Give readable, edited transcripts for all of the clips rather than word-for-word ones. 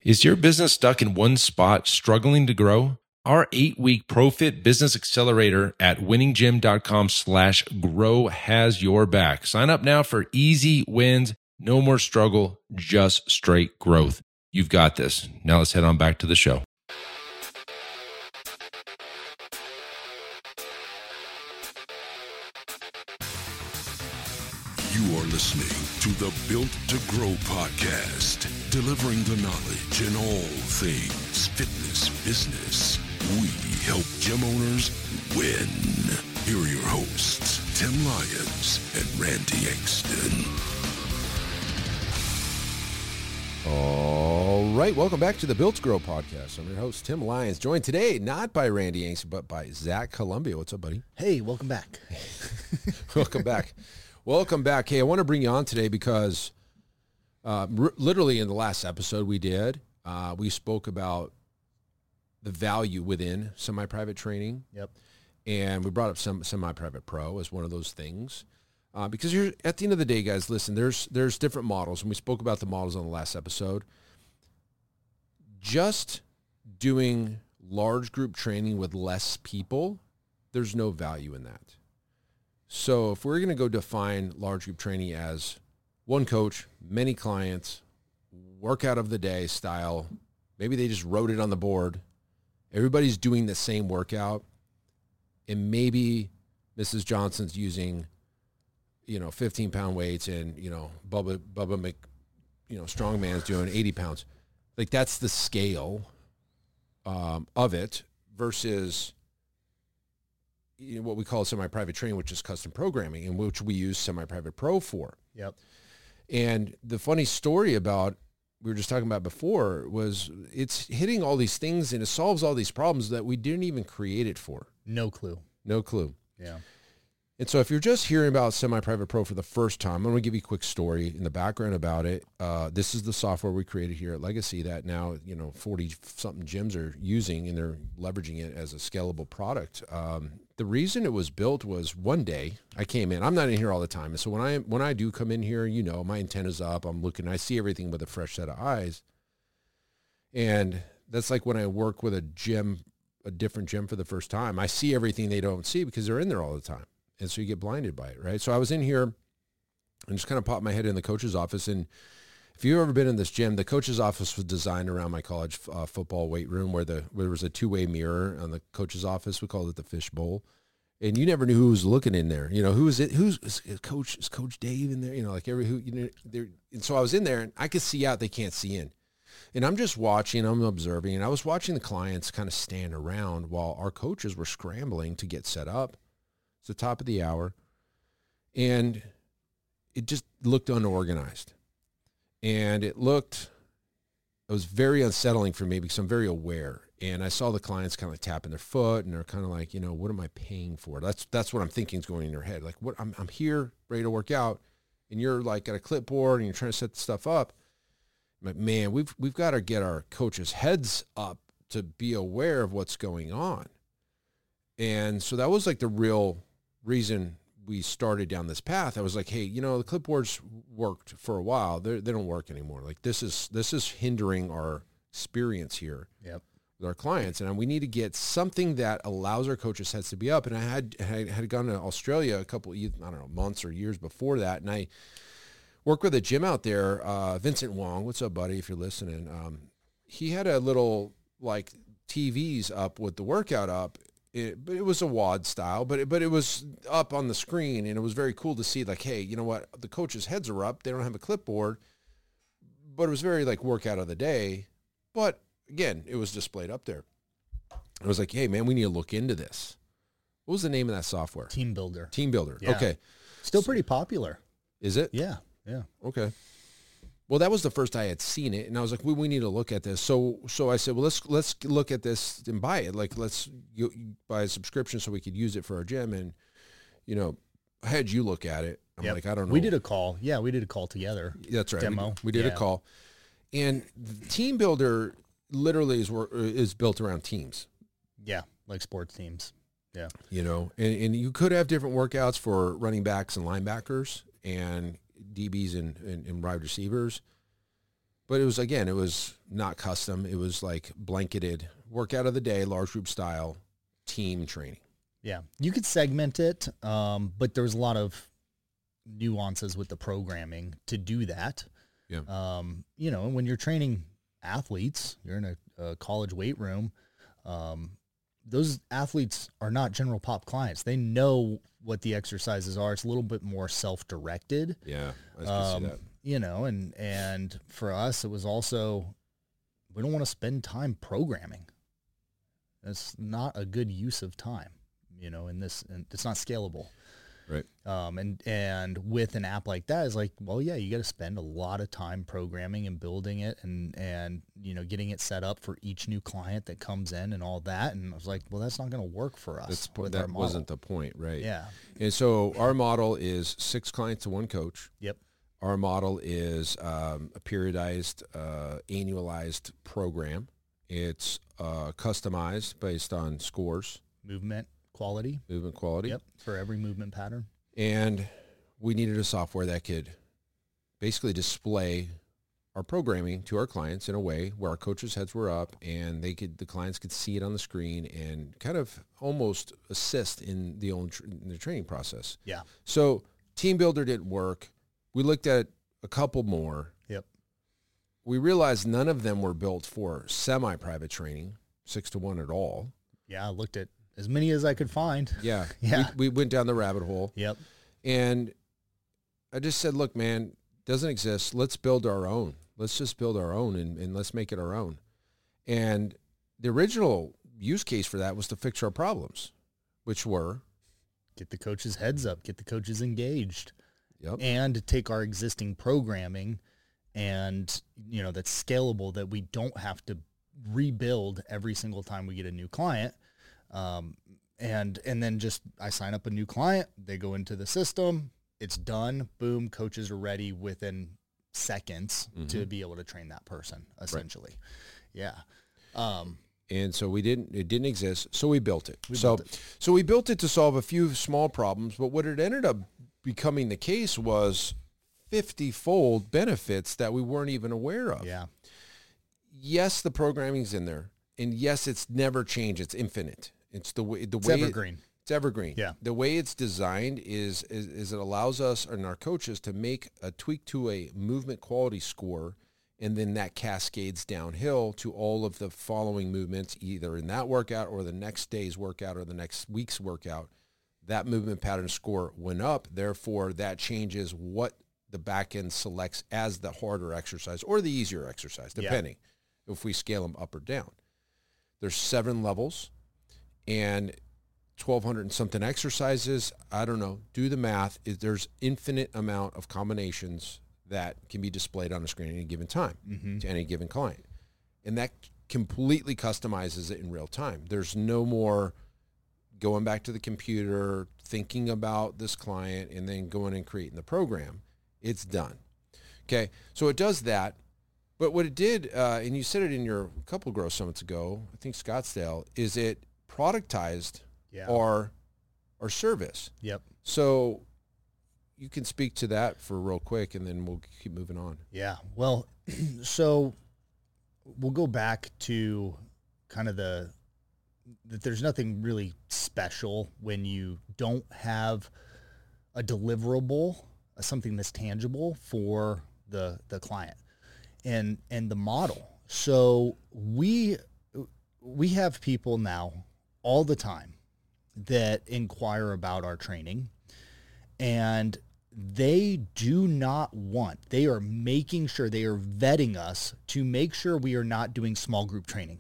Is your business stuck in one spot, struggling to grow? Our 8-week ProFit Business Accelerator at winninggym.com/grow has your back. Sign up now for easy wins, no more struggle, just straight growth. You've got this. Now let's head on back to the show. You are listening to the Built to Grow podcast, delivering the knowledge in all things fitness business. We help gym owners win. Here are your hosts, Tim Lyons and Randy Engston. All right, welcome back to the Built to Grow podcast. I'm your host, Tim Lyons, joined today not by Randy Engston, but by Zach Columbia. What's up, buddy? Hey, welcome back. Welcome back. Welcome back. Hey, I want to bring you on today because literally in the last episode we spoke about the value within semi-private training. Yep. And we brought up semi-private pro as one of those things. Because you're, at the end of the day, guys, listen, there's different models, and we spoke about the models on the last episode. Just doing large group training with less people, there's no value in that. So if we're going to go define large group training as one coach, many clients, workout of the day style, maybe they just wrote it on the board, everybody's doing the same workout, and maybe Mrs. Johnson's using 15-pound weights, and, Bubba Strongman's doing 80 pounds. Like, that's the scale of it versus what we call semi-private training, which is custom programming, and which we use semi-private pro for. Yep. And the funny story about, we were just talking about before, was it's hitting all these things and it solves all these problems that we didn't even create it for. No clue. No clue. Yeah. And so if you're just hearing about semi-private pro for the first time, I'm going to give you a quick story in the background about it. This is the software we created here at Legacy that now, 40-something gyms are using, and they're leveraging it as a scalable product. The reason it was built was one day I came in. I'm not in here all the time. And so when I do come in here, my antenna's up. I'm looking. I see everything with a fresh set of eyes. And that's like when I work with a different gym for the first time. I see everything they don't see because they're in there all the time. And so you get blinded by it, right? So I was in here and just kind of popped my head in the coach's office. And if you've ever been in this gym, the coach's office was designed around my college football weight room where there was a two-way mirror on the coach's office. We called it the fish bowl. And you never knew who was looking in there. Who is it? Is Coach Dave in there? And so I was in there and I could see out, they can't see in. And I'm just watching, I'm observing, and I was watching the clients kind of stand around while our coaches were scrambling to get set up. It's the top of the hour, and it just looked unorganized. And it was very unsettling for me because I'm very aware. And I saw the clients kind of like tapping their foot, and they're kind of like, what am I paying for? That's what I'm thinking is going in their head. Like, what I'm here ready to work out, and you're like got a clipboard and you're trying to set the stuff up. I'm like, man, we've got to get our coaches' heads up to be aware of what's going on. And so that was like the real reason we started down this path. I was like, hey, the clipboards worked for a while. They don't work anymore. Like, this is hindering our experience here. Yep. With our clients, and we need to get something that allows our coaches' heads to be up. And I had gone to Australia a couple, months or years before that, and I worked with a gym out there, Vincent Wong. What's up, buddy? If you're listening, he had a little like TVs up with the workout up. But it was a WOD style, but it was up on the screen, and it was very cool to see, like, hey, you know what? The coaches' heads are up. They don't have a clipboard, but it was very like workout of the day. But again, it was displayed up there. I was like, hey, man, we need to look into this. What was the name of that software? Team Builder. Team Builder. Yeah. Okay. Still pretty popular. Is it? Yeah. Okay. Well, that was the first I had seen it, and I was like, we need to look at this. So I said, well, let's look at this and buy it. Like, let's buy a subscription so we could use it for our gym. And, I had you look at it. I'm like, I don't know. We did a call. Yeah, we did a call together. That's right. Demo. We did a call. And Team Builder literally is built around teams. Yeah, like sports teams. Yeah. And you could have different workouts for running backs and linebackers and DBs and wide receivers. But it was not custom. It was like blanketed workout of the day, large group style, team training. Yeah. You could segment it, but there's a lot of nuances with the programming to do that. Yeah. You know, when you're training athletes, you're in a college weight room, those athletes are not general pop clients. They know what the exercises are. It's a little bit more self-directed. Yeah, I can see that. You know, and for us, it was also, we don't want to spend time programming. It's not a good use of time, you know, and it's not scalable. Right. And with an app like that, it's like, well, yeah, you got to spend a lot of time programming and building it and, you know, getting it set up for each new client that comes in and all that. And I was like, well, that's not going to work for us. That wasn't the point, right? Yeah. And so our model is 6 clients to 1 coach. Yep. Our model is a periodized, annualized program. It's customized based on scores. Movement quality. Yep. For every movement pattern. And we needed a software that could basically display our programming to our clients in a way where our coaches' heads were up and the clients could see it on the screen and kind of almost assist in the training process. Yeah. So Team Builder didn't work. We looked at a couple more. Yep. We realized none of them were built for semi-private training, 6 to 1 at all. Yeah, I looked at as many as I could find. Yeah. Yeah. We went down the rabbit hole. Yep. And I just said, look, man, doesn't exist. Let's build our own. Let's just build our own and let's make it our own. And the original use case for that was to fix our problems, which were Get the coaches' heads up, get the coaches engaged. Yep. And take our existing programming and, you know, that's scalable, that we don't have to rebuild every single time we get a new client. And then just, I sign up a new client, they go into the system, it's done, boom, coaches are ready within seconds to be able to train that person, essentially. Right. Yeah. And so it didn't exist, so we built it. So we built it to solve a few small problems, but what it ended up becoming the case was 50-fold benefits that we weren't even aware of. Yeah. Yes, the programming's in there, and yes, it's never changed. It's infinite. It's It's evergreen. It's evergreen. Yeah. The way it's designed is it allows us and our coaches to make a tweak to a movement quality score, and then that cascades downhill to all of the following movements, either in that workout or the next day's workout or the next week's workout. That movement pattern score went up. Therefore, that changes what the back end selects as the harder exercise or the easier exercise, depending if we scale them up or down. There's 7 levels and 1,200 and something exercises. I don't know. Do the math. There's infinite amount of combinations that can be displayed on a screen at any given time to any given client. And that completely customizes it in real time. There's no more going back to the computer, thinking about this client, and then going and creating the program. It's done. Okay, so it does that. But what it did, and you said it in your couple growth summits ago, I think Scottsdale, is it productized our service. Yep. So you can speak to that for real quick, and then we'll keep moving on. Yeah. Well, so we'll go back to kind of that there's nothing really special when you don't have a deliverable, something that's tangible for the client and the model. So we have people now all the time that inquire about our training, and they are making sure, they are vetting us to make sure we are not doing small group training.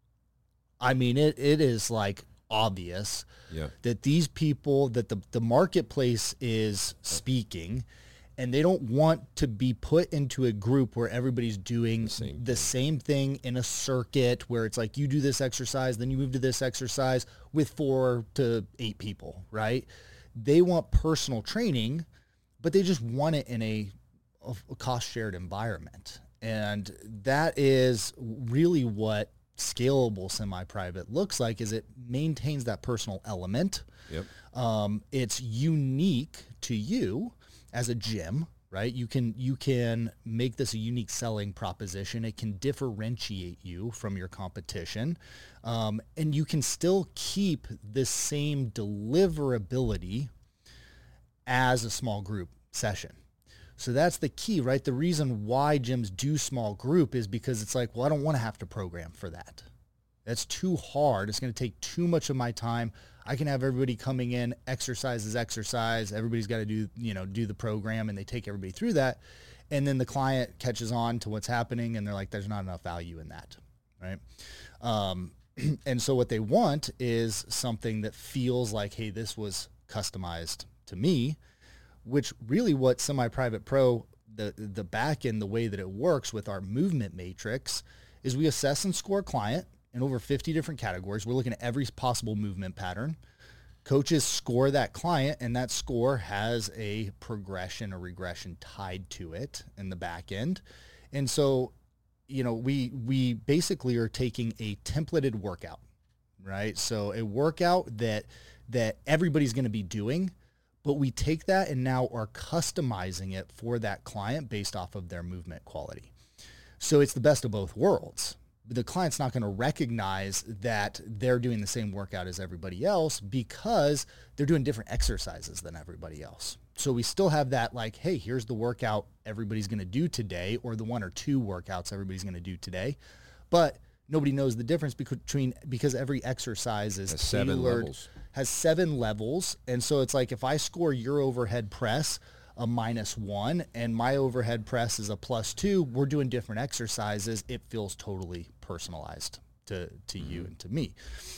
I mean, it is like obvious that these people, that the marketplace is speaking, and they don't want to be put into a group where everybody's doing the same thing in a circuit where it's like you do this exercise, then you move to this exercise with 4 to 8 people, right? They want personal training, but they just want it in a cost-shared environment. And that is really what scalable semi-private looks like, is it maintains that personal element. Yep. It's unique to you as a gym, right? You can make this a unique selling proposition. It can differentiate you from your competition. And you can still keep this same deliverability as a small group session. So that's the key, right? The reason why gyms do small group is because it's like, well, I don't want to have to program for that. That's too hard. It's going to take too much of my time. I can have everybody coming in, exercise. Everybody's got to do the program, and they take everybody through that. And then the client catches on to what's happening, and they're like, there's not enough value in that, right? And so what they want is something that feels like, hey, this was customized to me, which really what Semi-Private Pro, the back end, the way that it works with our movement matrix is we assess and score a client in over 50 different categories. We're looking at every possible movement pattern. Coaches score that client, and that score has a progression or regression tied to it in the back end. And so, we basically are taking a templated workout, right? So a workout that everybody's going to be doing, but we take that and now are customizing it for that client based off of their movement quality. So it's the best of both worlds. The client's not going to recognize that they're doing the same workout as everybody else because they're doing different exercises than everybody else. So we still have that like, hey, here's the workout everybody's going to do today, or the 1 or 2 workouts everybody's going to do today. But nobody knows the difference because every exercise is tailored, has 7 levels. And so it's like, if I score your overhead press a -1 and my overhead press is a +2, we're doing different exercises. It feels totally personalized to you and to me.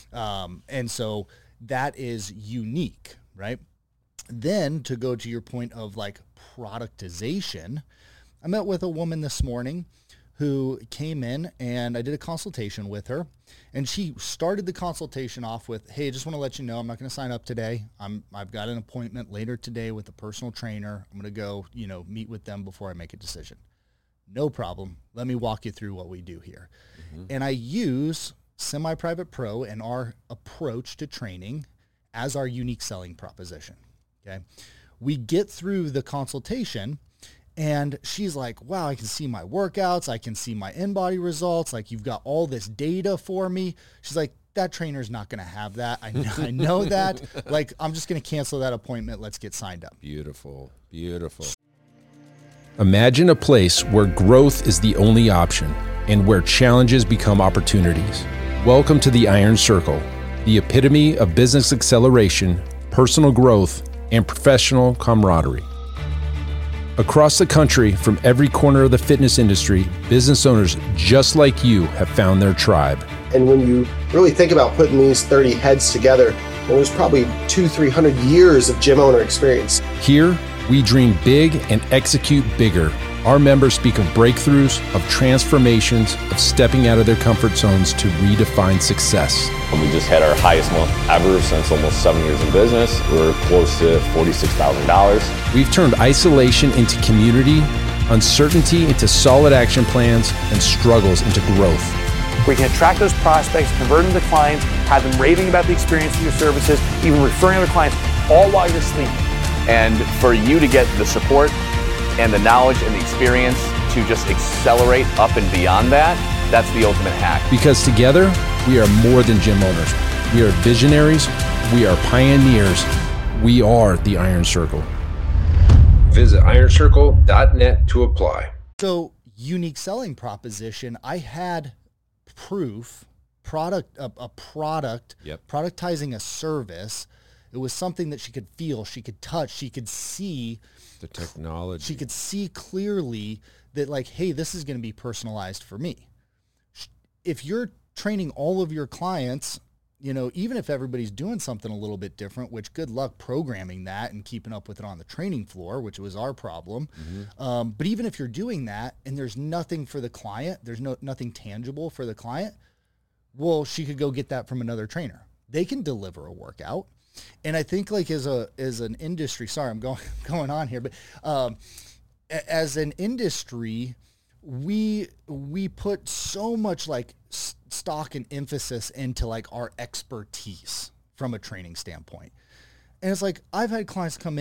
And so that is unique, right? Then to go to your point of like productization, I met with a woman this morning who came in, and I did a consultation with her, and she started the consultation off with, hey, I just want to let you know I'm not going to sign up today. I've got an appointment later today with a personal trainer. I'm going to go, meet with them before I make a decision. No problem. Let me walk you through what we do here. Mm-hmm. And I use Semi-Private Pro and our approach to training as our unique selling proposition. Okay. We get through the consultation, and she's like, wow, I can see my workouts. I can see my in-body results. Like, you've got all this data for me. She's like, that trainer's not going to have that. I know that. Like, I'm just going to cancel that appointment. Let's get signed up. Beautiful. Beautiful. Imagine a place where growth is the only option and where challenges become opportunities. Welcome to the Iron Circle, the epitome of business acceleration, personal growth, and professional camaraderie. Across the country, from every corner of the fitness industry, business owners just like you have found their tribe. And when you really think about putting these 30 heads together, there's probably 200-300 years of gym owner experience. Here, we dream big and execute bigger. Our members speak of breakthroughs, of transformations, of stepping out of their comfort zones to redefine success. We just had our highest month ever since almost 7 years in business. We're close to $46,000. We've turned isolation into community, uncertainty into solid action plans, and struggles into growth. We can attract those prospects, convert them to clients, have them raving about the experience of your services, even referring other clients, all while you're sleeping. And for you to get the support and the knowledge and the experience to just accelerate up and beyond that, that's the ultimate hack. Because together, we are more than gym owners. We are visionaries. We are pioneers. We are the Iron Circle. Visit ironcircle.net to apply. So, unique selling proposition, I had proof, productizing a service. It was something that she could feel, she could touch, she could see the technology. She could see clearly that, like, hey, this is going to be personalized for me. If you're training all of your clients, even if everybody's doing something a little bit different, which good luck programming that and keeping up with it on the training floor, which was our problem. Mm-hmm. But even if you're doing that and there's nothing for the client, there's nothing tangible for the client, well, she could go get that from another trainer. They can deliver a workout. And I think, like, as an industry, sorry, I'm going on here, but as an industry, we put so much like stock and emphasis into like our expertise from a training standpoint. And it's like, I've had clients come in,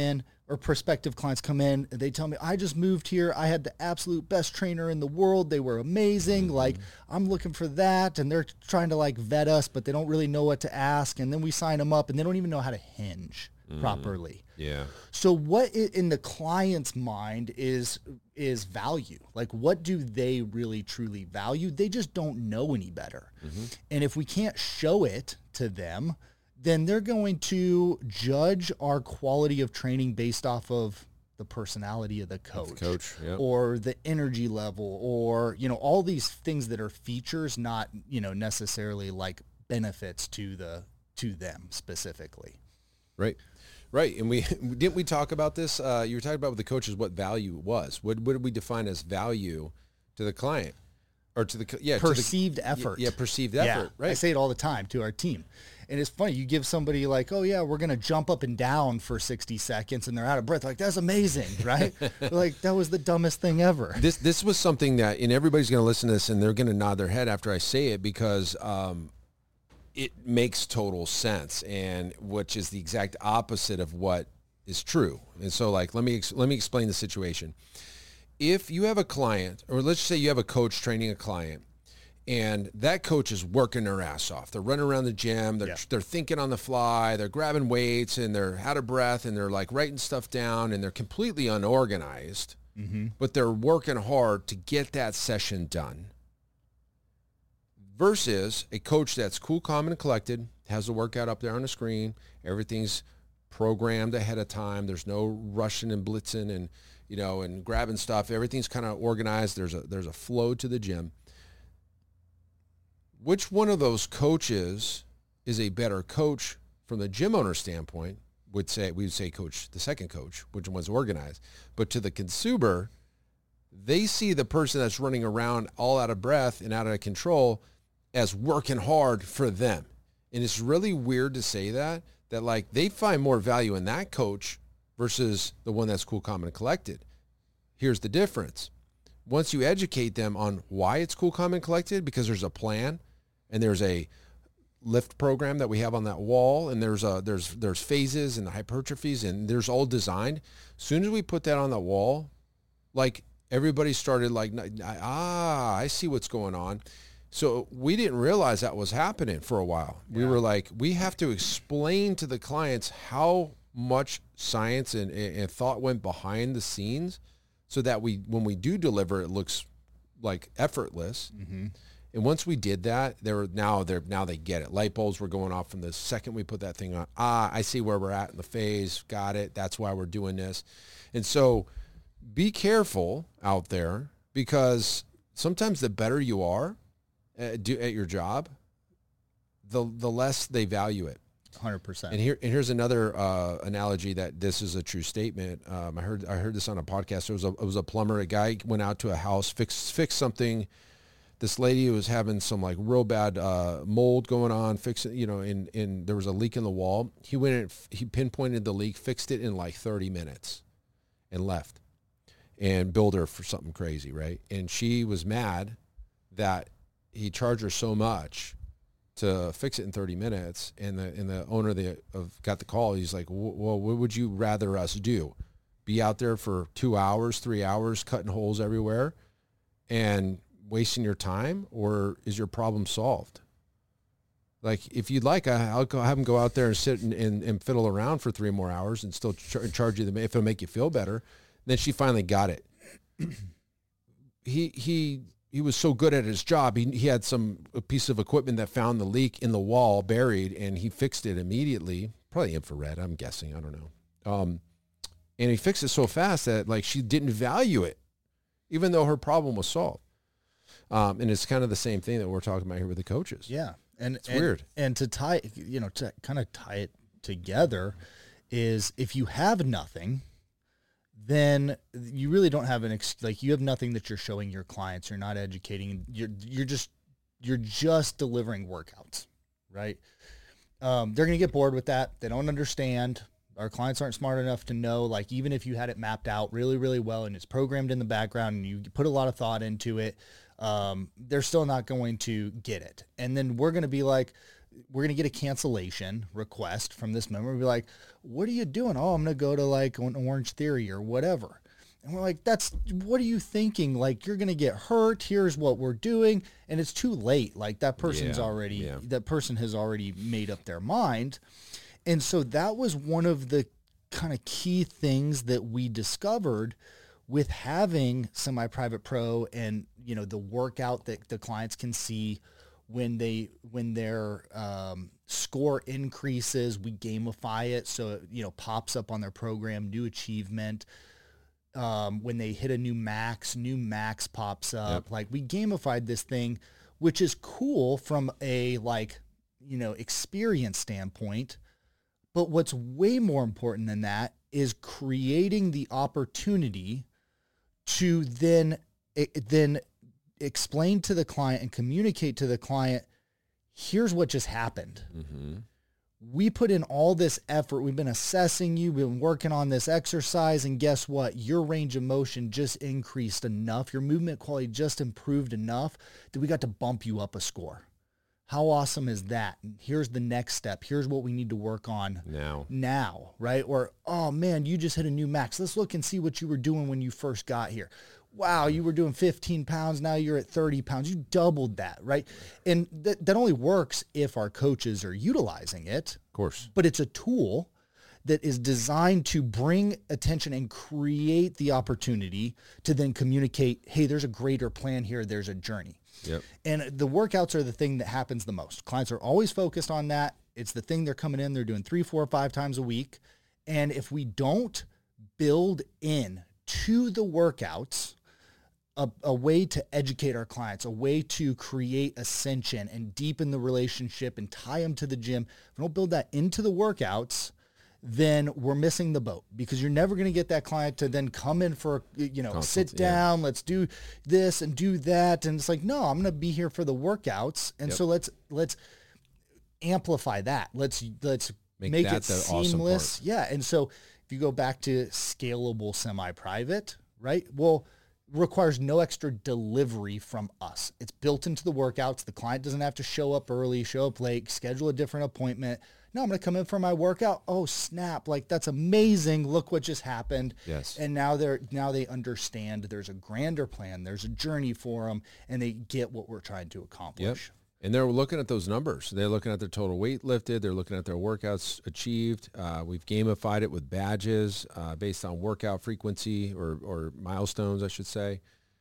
or prospective clients come in and they tell me, I just moved here. I had the absolute best trainer in the world. They were amazing. Like, I'm looking for that. And they're trying to like vet us, but they don't really know what to ask. And then we sign them up and they don't even know how to hinge properly. Yeah. So what in the client's mind is value? Like, what do they really truly value? They just don't know any better. And if we can't show it to them, then they're going to judge our quality of training based off of the personality of the coach, Yep. or the energy level, or, you know, all these things that are features, not, you know, necessarily like benefits to them specifically. Right. And didn't we talk about this? You were talking about with the coaches what value was. What did we define as value to the client or to the perceived effort? Yeah, perceived effort. Right. I say it all the time to our team. And it's funny, you give somebody like, oh yeah, we're going to jump up and down for 60 seconds and they're out of breath. Like, that's amazing, right? Like, that was the dumbest thing ever. This was something that, and everybody's going to listen to this and they're going to nod their head after I say it, because it makes total sense, and which is the exact opposite of what is true. And so, like, let me explain the situation. If you have a client, or let's say you have a coach training a client, and that coach is working their ass off. They're running around the gym. They're thinking on the fly. They're grabbing weights, and they're out of breath, and they're like writing stuff down, and they're completely unorganized. But they're working hard to get that session done. Versus a coach that's cool, calm, and collected, has the workout up there on the screen. Everything's programmed ahead of time. There's no rushing and blitzing and, you know, and grabbing stuff. Everything's kind of organized. There's a flow to the gym. Which one of those coaches is a better coach from the gym owner standpoint? We would say coach, the second coach, which one's organized. But to the consumer, they see the person that's running around all out of breath and out of control as working hard for them. And it's really weird to say that like they find more value in that coach versus the one that's cool, calm, and collected. Here's the difference. Once you educate them on why it's cool, calm, and collected, because there's a plan and there's a lift program that we have on that wall, and there's phases and hypertrophies, and there's all designed. As soon as we put that on the wall, like everybody started like, I see what's going on. So we didn't realize that was happening for a while. Yeah. We were like, we have to explain to the clients how much science and thought went behind the scenes so that when we do deliver, it looks like effortless. And once we did that, now they get it. Light bulbs were going off from the second we put that thing on. I see where we're at in the phase. Got it. That's why we're doing this. And so be careful out there, because sometimes the better you are at your job, the less they value it. 100%. And here's another analogy that this is a true statement. I heard this on a podcast. It was a plumber. A guy went out to a house, fixed something. This lady was having some like real bad mold going on, fixing, you know, and there was a leak in the wall. He went and he pinpointed the leak, fixed it in like 30 minutes and left, and billed her for something crazy, right? And she was mad that he charged her so much to fix it in 30 minutes. And the owner got the call. He's like, well, what would you rather us do? Be out there for 2 hours, 3 hours, cutting holes everywhere and wasting your time, or is your problem solved? Like, if you'd like, I'll have him go out there and sit and fiddle around for 3 more hours and still charge you if it'll make you feel better. Then she finally got it. He was so good at his job. He had a piece of equipment that found the leak in the wall buried, and he fixed it immediately. Probably infrared, I'm guessing. I don't know. And he fixed it so fast that like she didn't value it, even though her problem was solved. And it's kind of the same thing that we're talking about here with the coaches. Yeah. And it's weird. And to kind of tie it together is, if you have nothing, then you really don't have you have nothing that you're showing your clients. You're not educating. You're just delivering workouts, right? They're going to get bored with that. They don't understand. Our clients aren't smart enough to know, like, even if you had it mapped out really, really well and it's programmed in the background and you put a lot of thought into it, they're still not going to get it. And then we're going to be like, we're going to get a cancellation request from this member. We'll be like, what are you doing? Oh, I'm going to go to like an Orange Theory or whatever. And we're like, what are you thinking? Like, you're going to get hurt. Here's what we're doing. And it's too late. Like that person's that person has already made up their mind. And so that was one of the kind of key things that we discovered with having Semi-Private Pro and, you know, the workout that the clients can see when their score increases, we gamify it. So, it, you know, pops up on their program, new achievement. When they hit a new max pops up. Yep. Like we gamified this thing, which is cool from a like, you know, experience standpoint. But what's way more important than that is creating the opportunity to then explain to the client and communicate to the client, here's what just happened. Mm-hmm. We put in all this effort. We've been assessing you. We've been working on this exercise. And guess what? Your range of motion just increased enough. Your movement quality just improved enough that we got to bump you up a score. How awesome is that? And here's the next step. Here's what we need to work on now, right? Or, oh man, you just hit a new max. Let's look and see what you were doing when you first got here. Wow, you were doing 15 pounds. Now you're at 30 pounds. You doubled that, right? And that only works if our coaches are utilizing it. Of course. But it's a tool that is designed to bring attention and create the opportunity to then communicate, hey, there's a greater plan here. There's a journey. Yep. And the workouts are the thing that happens the most. Clients are always focused on that. It's the thing they're coming in. They're doing 3, 4, 5 times a week. And if we don't build in to the workouts a way to educate our clients, a way to create ascension and deepen the relationship and tie them to the gym, if we don't build that into the workouts, then we're missing the boat, because you're never going to get that client to then come in for, you know, sit down, let's do this and do that. And it's like, no, I'm going to be here for the workouts. And so let's amplify that. Let's make it seamless. Awesome. Yeah. And so if you go back to scalable semi-private, right? Well, requires no extra delivery from us. It's built into the workouts. The client doesn't have to show up early, show up late, schedule a different appointment. No, I'm going to come in for my workout. Oh, snap. Like, that's amazing. Look what just happened. Yes. And now they understand there's a grander plan. There's a journey for them, and they get what we're trying to accomplish. Yep. And they're looking at those numbers. They're looking at their total weight lifted. They're looking at their workouts achieved. We've gamified it with badges based on workout frequency or milestones, I should say.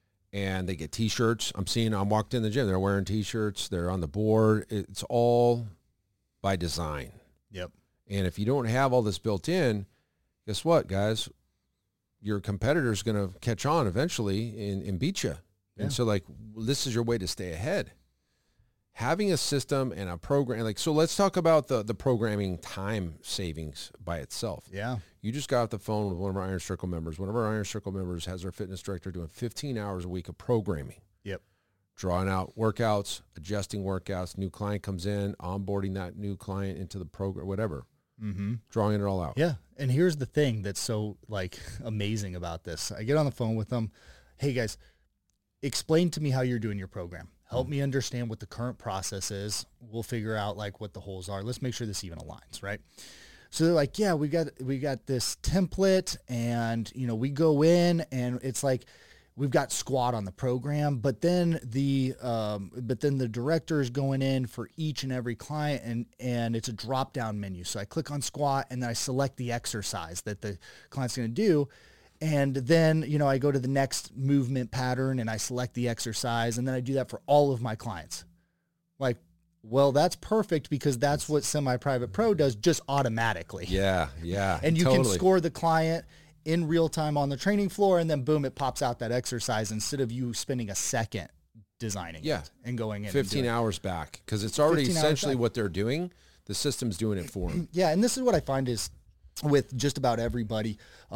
And they get T-shirts. I'm walked in the gym. They're wearing T-shirts. They're on the board. It's all by design. Yep. And if you don't have all this built in, guess what, guys? Your competitor's going to catch on eventually and beat you. Yeah. And so, like, this is your way to stay ahead. Having a system and a program, so let's talk about the programming time savings by itself. Yeah. You just got off the phone with one of our Iron Circle members. One of our Iron Circle members has our fitness director doing 15 hours a week of programming. Yep. Drawing out workouts, adjusting workouts, new client comes in, onboarding that new client into the program, whatever. Mm-hmm. Drawing it all out. Yeah. And here's the thing that's so like amazing about this. I get on the phone with them. Hey guys, explain to me how you're doing your program. Help me understand what the current process is. We'll figure out like what the holes are. Let's make sure this even aligns, right? So they're like, yeah, we got this template, and you know, we go in and it's like we've got squat on the program, but then the director is going in for each and every client, and it's a drop down menu. So I click on squat and then I select the exercise that the client's going to do. And then, you know, I go to the next movement pattern and I select the exercise, and then I do that for all of my clients. Like, well, that's perfect, because that's what Semi-Private Pro does just automatically. Yeah, yeah. And you can score the client in real time on the training floor, and then boom, it pops out that exercise instead of you spending a second designing it and going in. 15 hours back, because it's already essentially what they're doing. The system's doing it for them. Yeah, and this is what I find is with just about everybody,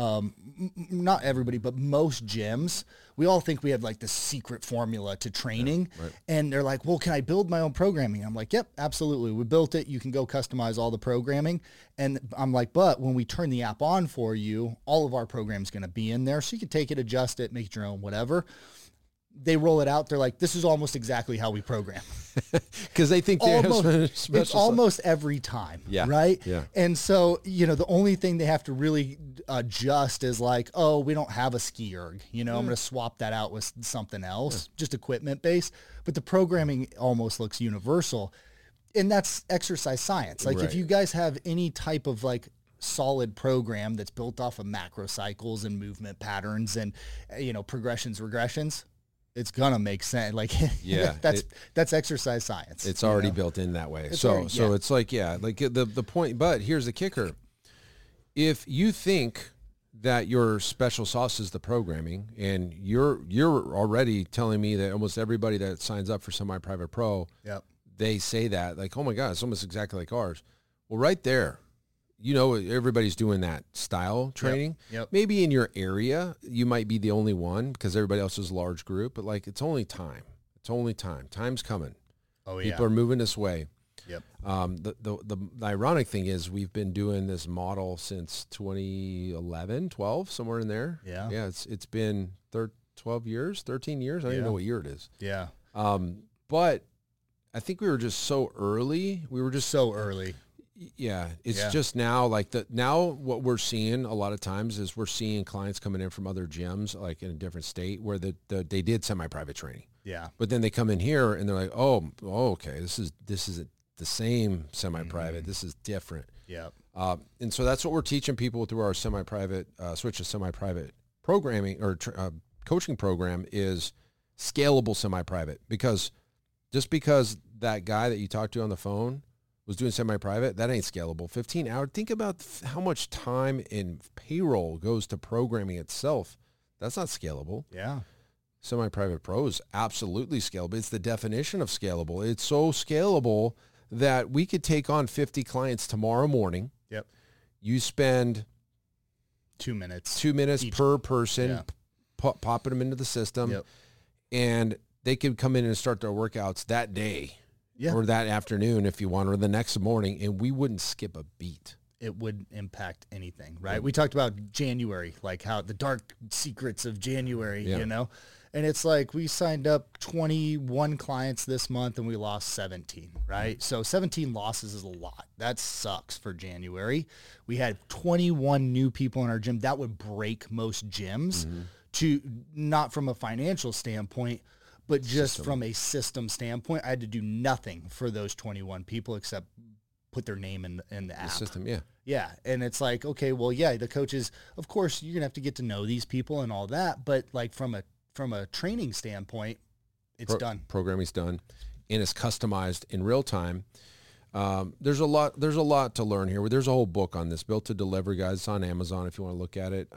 not everybody, but most gyms, we all think we have like the secret formula to training. Yeah, right. And they're like, well, can I build my own programming? I'm like, yep, absolutely. We built it. You can go customize all the programming. And I'm like, but when we turn the app on for you, all of our program's going to be in there. So you can take it, adjust it, make it your own, whatever. they roll it out. They're like, this is almost exactly how we program. Because they think they're It's almost every time, Yeah. right? Yeah. And so, the only thing they have to really adjust is like, oh, we don't have a ski erg. I'm going to swap that out with something else, just equipment based. But the programming almost looks universal. And that's exercise science. Like if you guys have any type of like solid program that's built off of macro cycles and movement patterns and, progressions, regressions, it's gonna make sense. Like, that's exercise science. It's already built in that way. It's like, like the point, but here's the kicker. If you think that your special sauce is the programming and you're already telling me that almost everybody that signs up for Semi-Private Pro, they say that like, oh my God, it's almost exactly like ours. Well, right there, everybody's doing that style training. Yep. Maybe in your area, you might be the only one because everybody else is a large group, but like, it's only time. It's only time. Time's coming. Oh yeah. People are moving this way. Yep. The ironic thing is we've been doing this model since 2011, 12, somewhere in there. Yeah. Yeah. It's been 12 years, 13 years. I don't even know what year it is. Yeah. But I think we were just so early. So early. Yeah, it's just now now what we're seeing a lot of times is we're seeing clients coming in from other gyms like in a different state where they did semi-private training. Yeah. But then they come in here and they're like, oh okay, this isn't the same semi-private. This is different. Yeah. And so that's what we're teaching people through our semi-private switch to semi-private programming or coaching program is scalable semi-private, because just because that guy that you talked to on the phone was doing semi-private, that ain't scalable. 15 hours. Think about how much time in payroll goes to programming itself. That's not scalable. Yeah. Semi-Private Pro is absolutely scalable. It's the definition of scalable. It's so scalable that we could take on 50 clients tomorrow morning. Yep. You spend 2 minutes. 2 minutes each per person, Yeah. popping them into the system. Yep. And they could come in and start their workouts that day. Yeah. Or that afternoon if you want, or the next morning, and we wouldn't skip a beat. It would impact anything, right? We talked about January, like how the dark secrets of January, and it's like we signed up 21 clients this month and we lost 17, right? So 17 losses is a lot. That sucks for January. We had 21 new people in our gym. That would break most gyms to not from a financial standpoint, but just from a system standpoint. I had to do nothing for those 21 people except put their name in the app. The system, yeah. Yeah, and it's like, okay, well, yeah, the coaches, of course, you're going to have to get to know these people and all that, but like from a training standpoint, it's done. Programming's done, and it's customized in real time. There's a lot to learn here. There's a whole book on this, Built to Deliver, guys. It's on Amazon if you want to look at it.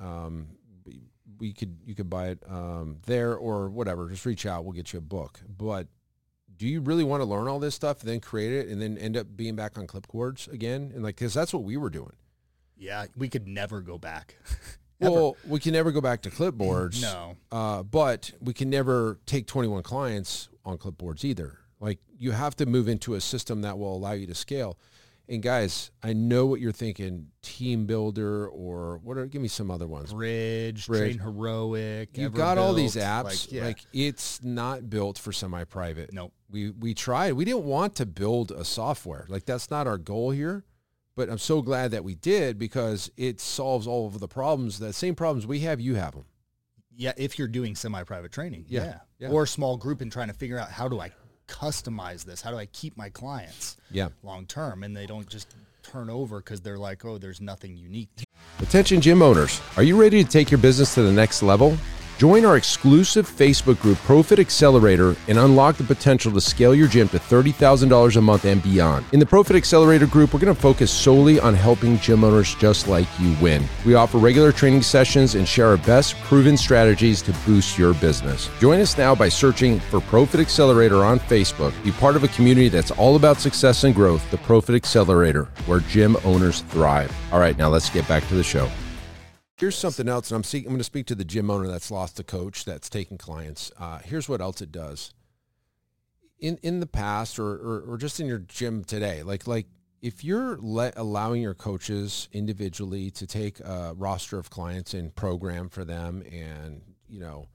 You could buy it there or whatever. Just reach out. We'll get you a book. But do you really want to learn all this stuff and then create it and then end up being back on clipboards again? And because that's what we were doing. Yeah, we could never go back. Well, we can never go back to clipboards. No. But we can never take 21 clients on clipboards either. Like, you have to move into a system that will allow you to scale. And guys, I know what you're thinking, Team Builder or give me some other ones. Bridge, Train Heroic. You've got all these apps. Like it's not built for semi-private. Nope. We tried. We didn't want to build a software. Like, that's not our goal here. But I'm so glad that we did, because it solves all of the problems. The same problems we have, you have them. Yeah, if you're doing semi-private training. Yeah. Or small group and trying to figure out, how do I customize this? How do I keep my clients long term, and they don't just turn over because they're like, oh, there's nothing unique. Attention gym owners, are you ready to take your business to the next level? Join our exclusive Facebook group, Profit Accelerator, and unlock the potential to scale your gym to $30,000 a month and beyond. In the Profit Accelerator group, we're going to focus solely on helping gym owners just like you win. We offer regular training sessions and share our best proven strategies to boost your business. Join us now by searching for Profit Accelerator on Facebook. Be part of a community that's all about success and growth, the Profit Accelerator, where gym owners thrive. All right, now let's get back to the show. Here's something else, and I'm going to speak to the gym owner that's lost a coach that's taking clients. Here's what else it does. In the past, or just in your gym today, like if you're allowing your coaches individually to take a roster of clients and program for them, and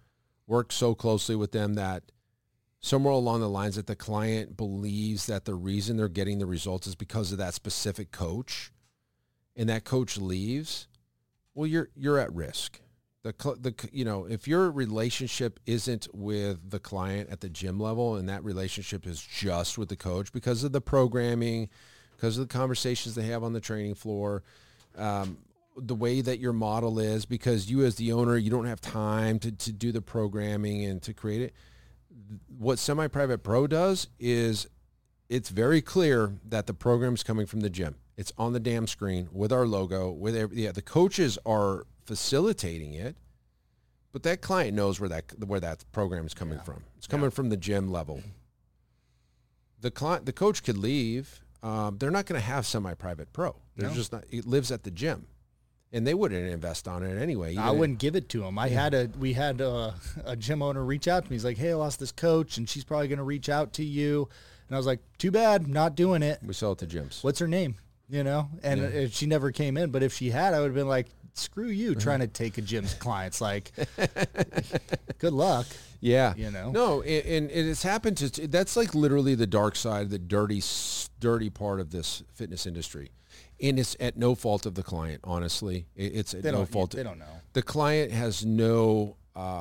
work so closely with them that somewhere along the lines that the client believes that the reason they're getting the results is because of that specific coach, and that coach leaves, well, you're at risk. If your relationship isn't with the client at the gym level, and that relationship is just with the coach because of the programming, because of the conversations they have on the training floor, the way that your model is, because you as the owner, you don't have time to do the programming and to create it. What Semi-Private Pro does is it's very clear that the program's coming from the gym. It's on the damn screen with our logo, the coaches are facilitating it, but that client knows where that program is coming from. It's coming from the gym level. The coach could leave. They're not going to have Semi-Private Pro. They're just not. It lives at the gym, and they wouldn't invest on it anyway. I wouldn't give it to them. We had a gym owner reach out to me. He's like, "Hey, I lost this coach, and she's probably going to reach out to you." And I was like, "Too bad, not doing it." We sell it to gyms. What's her name? And she never came in. But if she had, I would have been like, screw you trying to take a gym's clients. Like, good luck. Yeah. No, and it's happened to, that's like literally the dark side, the dirty part of this fitness industry. And it's at no fault of the client, honestly. It's at no fault. They don't know. The client has no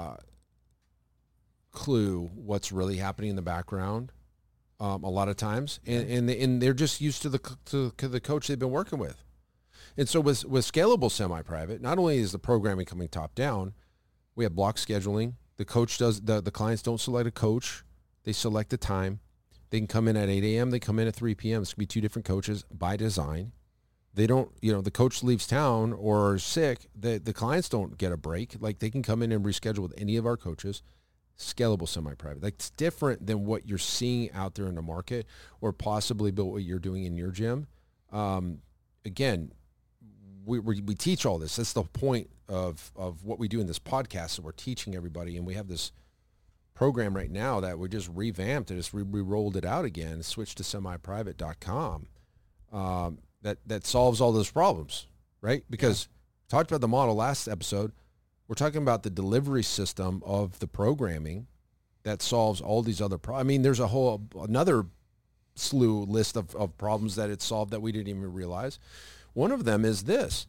clue what's really happening in the background. A lot of times, and they're just used to the coach they've been working with. And so with scalable semi-private, not only is the programming coming top down, we have block scheduling. The coach does, the clients don't select a coach. They select the time. They can come in at 8 a.m. They come in at 3 p.m. It's going to be two different coaches by design. They don't, the coach leaves town or sick. The clients don't get a break. Like, they can come in and reschedule with any of our coaches. Scalable semi-private. Like, it's different than what you're seeing out there in the market, or possibly what you're doing in your gym. Again, we teach all this. That's the point of what we do in this podcast. So we're teaching everybody, and we have this program right now that we just revamped it. We rolled it out again, switched to semiprivate.com. That solves all those problems, right? Because talked about the model last episode. We're talking about the delivery system of the programming that solves all these other problems. I mean, there's another slew list of problems that it solved that we didn't even realize. One of them is this.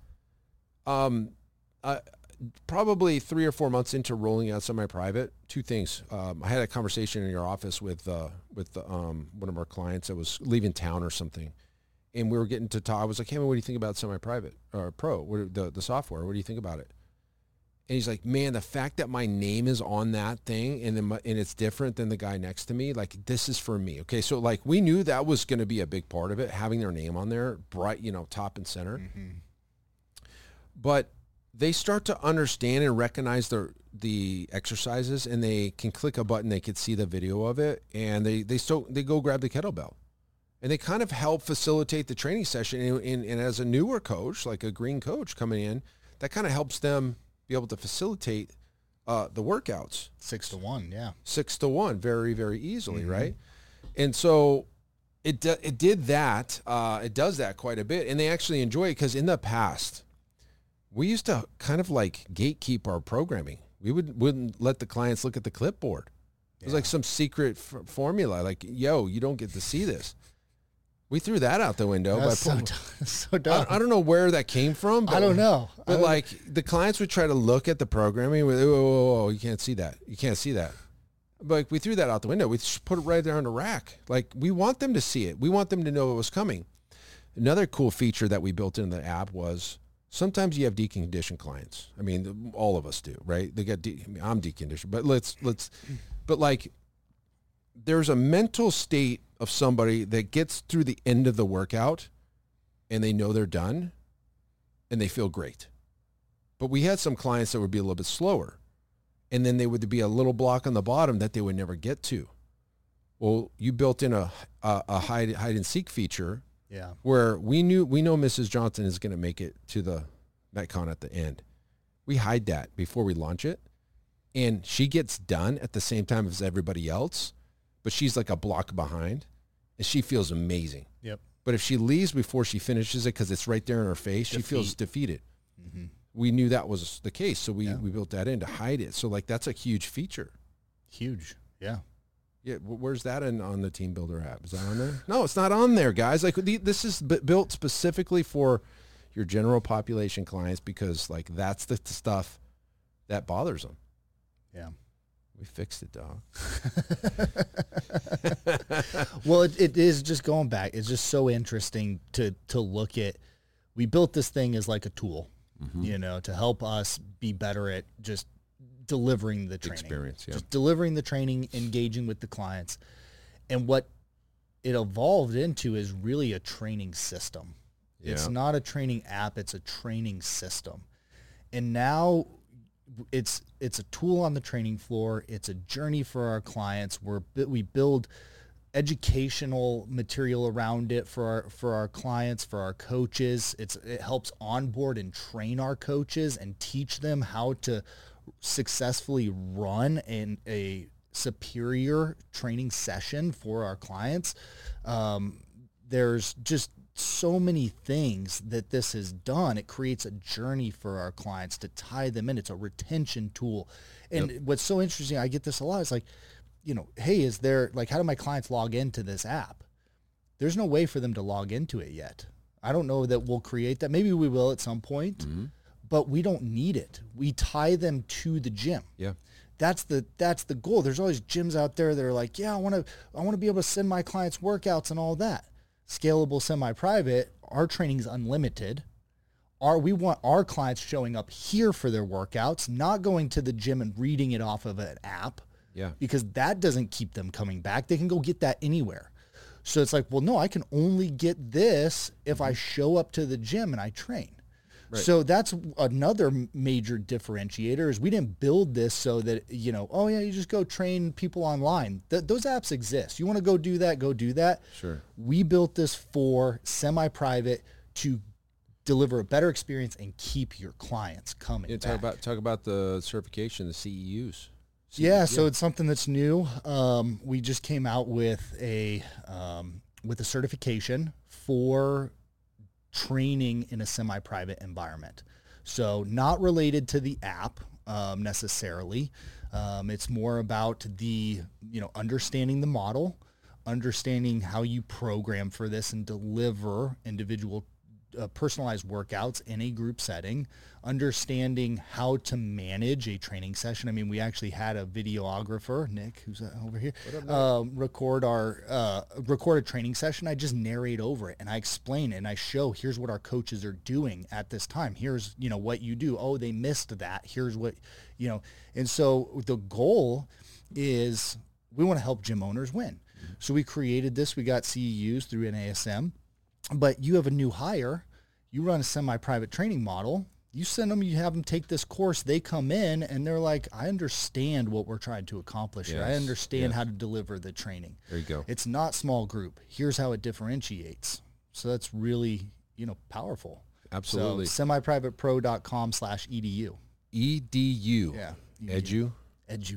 Probably 3 or 4 months into rolling out Semi-Private, two things. I had a conversation in your office with one of our clients that was leaving town or something. And we were getting to talk. I was like, "Hey, man, what do you think about Semi-Private or Pro? The software? What do you think about it?" And he's like, "Man, the fact that my name is on that thing and it's different than the guy next to me, like, this is for me." Okay, so like, we knew that was going to be a big part of it, having their name on there, bright, top and center. Mm-hmm. But they start to understand and recognize the exercises, and they can click a button, they could see the video of it, and they go grab the kettlebell. And they kind of help facilitate the training session. And as a newer coach, like a green coach coming in, that kind of helps them be able to facilitate the workouts. 6 to 1, yeah. 6 to 1, very, very easily, mm-hmm. right? And so it did that. It does that quite a bit, and they actually enjoy it, because in the past, we used to kind of like gatekeep our programming. We wouldn't let the clients look at the clipboard. It was like some secret formula, like, "Yo, you don't get to see this." We threw that out the window. That's so dumb. I don't know where that came from. I don't know. But like, the clients would try to look at the programming with, "Oh, you can't see that. You can't see that." But like, we threw that out the window. We just put it right there on the rack. Like, we want them to see it. We want them to know it was coming. Another cool feature that we built into the app was, sometimes you have deconditioned clients. I mean, all of us do, right? They got I'm deconditioned, but like, there's a mental state of somebody that gets through the end of the workout and they know they're done and they feel great. But we had some clients that would be a little bit slower, and then they would be a little block on the bottom that they would never get to. Well, you built in a hide and seek feature, where we know Mrs. Johnson is going to make it to the Metcon at the end. We hide that before we launch it, and she gets done at the same time as everybody else, but she's like a block behind, and she feels amazing. Yep. But if she leaves before she finishes it, because it's right there in her face, she feels defeated. Mm-hmm. we knew that was the case, so we built that in to hide it. So like that's a huge feature. Huge, yeah. Yeah, where's that on the Team Builder app? Is that on there? No, it's not on there, guys. Like this is built specifically for your general population clients because like that's the stuff that bothers them. Yeah. We fixed it, dog. Well, it is just going back. It's just so interesting to look at. We built this thing as like a tool, you know, to help us be better at just delivering the training. Experience, yeah. Just delivering the training, engaging with the clients. And what it evolved into is really a training system. Yeah. It's not a training app, it's a training system. And now it's a tool on the training floor. It's a journey for our clients. We build educational material around it for our clients, for our coaches. It helps onboard and train our coaches and teach them how to successfully run a superior training session for our clients. There's just so many things that this has done. It creates a journey for our clients to tie them in. It's a retention tool. And what's so interesting, I get this a lot, is like, you know, hey, is there, like, how do my clients log into this app? There's no way for them to log into it yet. I don't know that we'll create that. Maybe we will at some point, but we don't need it. We tie them to the gym. Yeah. That's the goal. There's always gyms out there that are like, yeah, I want to be able to send my clients workouts and all that. Scalable, semi-private, our training's unlimited. We want our clients showing up here for their workouts, not going to the gym and reading it off of an app. Yeah. Because that doesn't keep them coming back. They can go get that anywhere. So it's like, well, no, I can only get this if I show up to the gym and I train. Right. So that's another major differentiator is we didn't build this so that, you know, oh yeah, you just go train people online. Those apps exist. You want to go do that, go do that. Sure. We built this for semi-private to deliver a better experience and keep your clients coming back. Talk about the certification, the CEUs. Yeah, so it's something that's new. We just came out with a certification for training in a semi-private environment. So not related to the app necessarily. It's more about understanding the model, understanding how you program for this and deliver individual personalized workouts in a group setting, understanding how to manage a training session. I mean, we actually had a videographer, Nick, who's over here, record a training session. I just narrate over it and I explain it and I show, here's what our coaches are doing at this time. Here's, what you do. Oh, they missed that. Here's what, and so the goal is we want to help gym owners win. So we created this. We got CEUs through NASM. But you have a new hire, you run a semi-private training model, you send them, you have them take this course, they come in and they're like, I understand what we're trying to accomplish here. I understand how to deliver the training. There you go. It's not small group. Here's how it differentiates. So that's really, powerful. Absolutely. So semiprivatepro.com/edu. EDU. Yeah. Edu. Like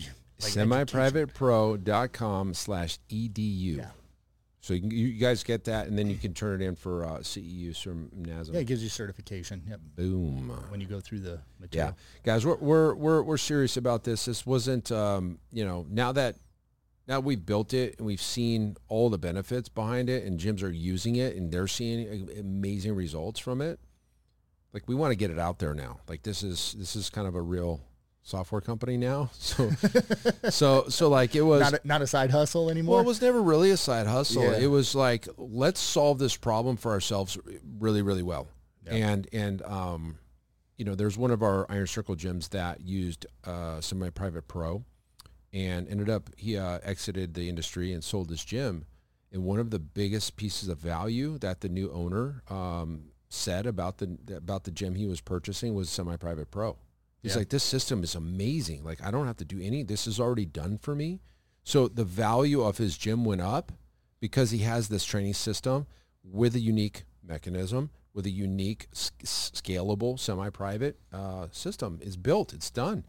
semiprivatepro.com/edu. Yeah. So you guys get that, and then you can turn it in for CEUs from NASM. Yeah, it gives you certification. Yep. Boom. When you go through the material. Yeah, guys, we're serious about this. This wasn't, now we've built it and we've seen all the benefits behind it, and gyms are using it and they're seeing amazing results from it. Like, we want to get it out there now. Like, this is kind of a real software company now. So like, it was not a side hustle anymore. Well, it was never really a side hustle. Yeah. It was like, let's solve this problem for ourselves really, really well. Yeah. And there's one of our Iron Circle gyms that used Semi-Private Pro and ended up, he exited the industry and sold his gym. And one of the biggest pieces of value that the new owner said about the gym he was purchasing was Semi-Private Pro. He's like, this system is amazing. Like, I don't have to do this is already done for me. So the value of his gym went up because he has this training system with a unique mechanism, with a unique scalable semi-private system. It's built. It's done.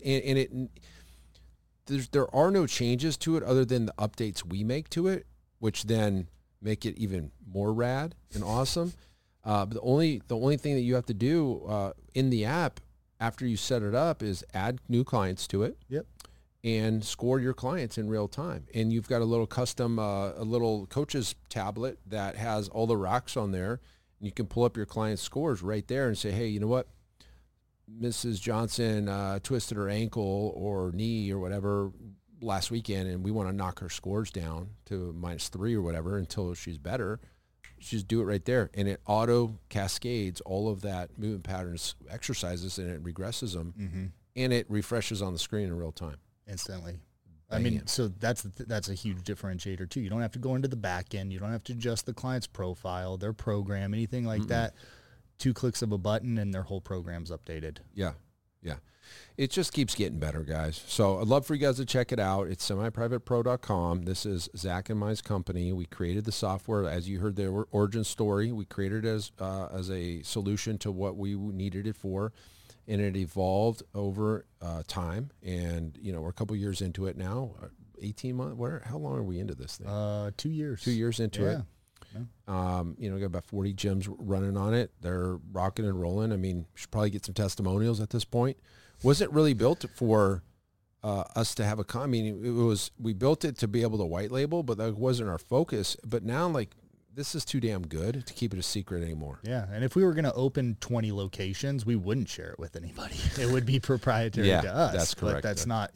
There are no changes to it other than the updates we make to it, which then make it even more rad and awesome. But the only thing that you have to do in the app after you set it up is add new clients to it. Yep. And score your clients in real time. And you've got a little custom, a little coach's tablet that has all the rocks on there. And you can pull up your client's scores right there and say, hey, you know what? Mrs. Johnson twisted her ankle or knee or whatever last weekend, and we want to knock her scores down to -3 or whatever until she's better. Just do it right there. And it auto cascades all of that movement patterns exercises, and it regresses them. And it refreshes on the screen in real time. Instantly. I mean, so that's a huge differentiator too. You don't have to go into the back end. You don't have to adjust the client's profile, their program, anything like that. 2 clicks of a button and their whole program's updated. Yeah. It just keeps getting better, guys. So I'd love for you guys to check it out. It's semiprivatepro.com. This is Zach and Mai's company. We created the software. As you heard the origin story, we created it as a solution to what we needed it for. And it evolved over time, and we're a couple years into it now. 18 months. How long are we into this thing? 2 years. 2 years into it. Yeah. Got about 40 gyms running on it. They're rocking and rolling. I mean, we should probably get some testimonials at this point. Wasn't really built for us to have we built it to be able to white label, but that wasn't our focus. But now, this is too damn good to keep it a secret anymore. Yeah, and if we were going to open 20 locations, we wouldn't share it with anybody. It would be proprietary to us. That's correct. But that's not,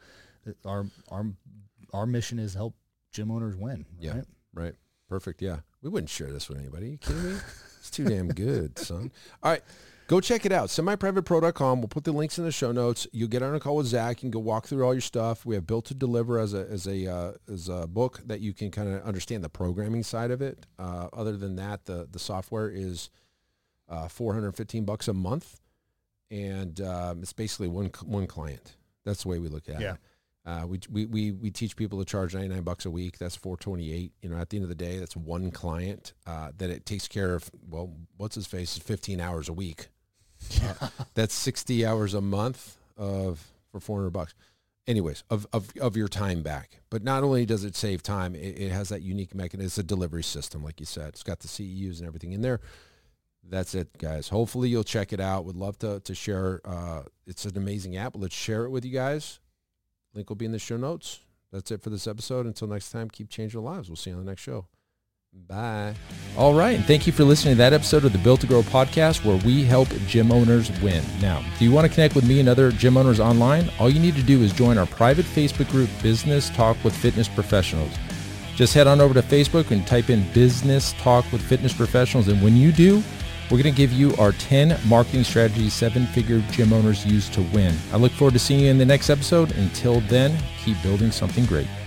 our mission is help gym owners win. Yeah, right. Perfect. Yeah, we wouldn't share this with anybody. Are you kidding me? It's too damn good, son. All right. Go check it out, semiprivatepro.com. We'll put the links in the show notes. You'll get on a call with Zach. You can go walk through all your stuff. We have Built to Deliver as a book that you can kind of understand the programming side of it. Other than that, the software is $415 a month, and it's basically one client. That's the way we look at it. We teach people to charge $99 a week. That's $428. At the end of the day, that's one client that it takes care of. Well, what's his face is 15 hours a week. That's 60 hours a month for $400. Anyways, of your time back. But not only does it save time, it has that unique mechanism. It's a delivery system, like you said. It's got the CEUs and everything in there. That's it, guys. Hopefully you'll check it out. Would love to share. It's an amazing app. Let's share it with you guys. Link will be in the show notes. That's it for this episode. Until next time, keep changing lives. We'll see you on the next show. Bye. All right. And thank you for listening to that episode of the Built to Grow podcast, where we help gym owners win. Now, do you want to connect with me and other gym owners online? All you need to do is join our private Facebook group, Business Talk with Fitness Professionals. Just head on over to Facebook and type in Business Talk with Fitness Professionals. And when you do, we're going to give you our 10 marketing strategies 7-figure gym owners use to win. I look forward to seeing you in the next episode. Until then, keep building something great.